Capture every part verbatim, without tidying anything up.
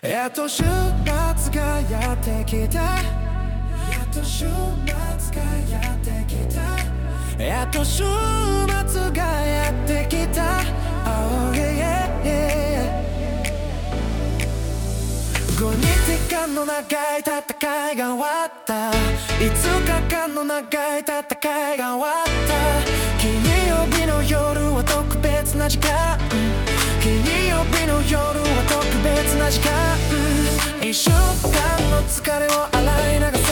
やっと週末がやってきた。やっと週末がやってきた。やっと週末がやってきた。Oh yeah yeah。ごにちかんの長い戦いが終わった。いつかかんの長い戦いが終わった。金曜日の夜は特別な時間。金曜日の夜は特別な時間。一週間の疲れを洗い流そう。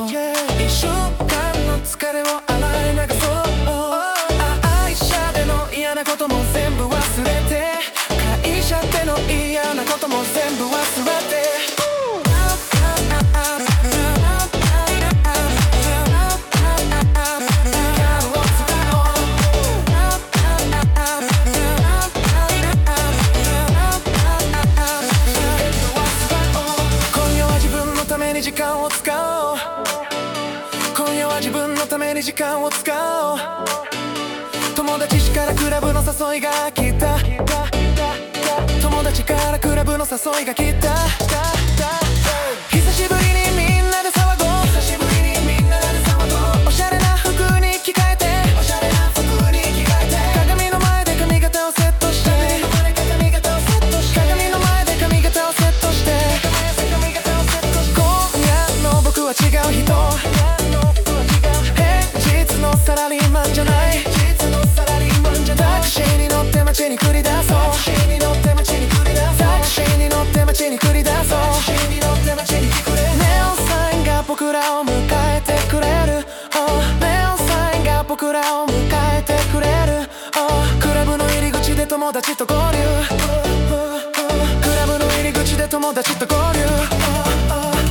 一週間の疲れを洗い流そう。愛車での嫌なことも全部忘れて、会社での嫌なことも全部忘れて。時間を使おう。今夜は自分のために時間を使おう。友達からクラブの誘いが来た。友達からクラブの誘いが来た。久しぶりにみんなで騒ごう。久しぶりにみんなで騒ごう。おしゃれな服に着替えて。おしゃれな服に着替えて。鏡の前で髪型をセットして。鏡型をセットして。鏡の前で髪型をセットして。僕は違う人。平日のサラリーマンじゃない。タクシーに乗って街に繰り出そう。タクシーに乗って街に繰り出そう。タクシーに乗って街に繰り出そう。ネオンサインが僕らを迎えてくれる。ネオンサインが僕らを迎えてくれる。クラブの入り口で友達と合流。クラブの入り口で友達と合流。